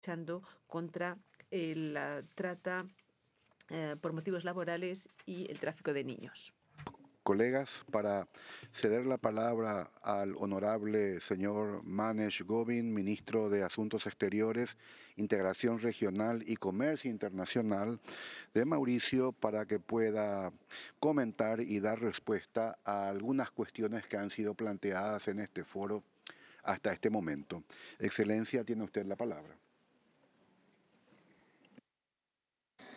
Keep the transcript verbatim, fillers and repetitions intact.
luchando contra eh, la trata eh, por motivos laborales y el tráfico de niños. Colegas, para ceder la palabra al honorable señor Manesh Govind, ministro de Asuntos Exteriores, Integración Regional y Comercio Internacional de Mauricio, para que pueda comentar y dar respuesta a algunas cuestiones que han sido planteadas en este foro hasta este momento. Excelencia, tiene usted la palabra.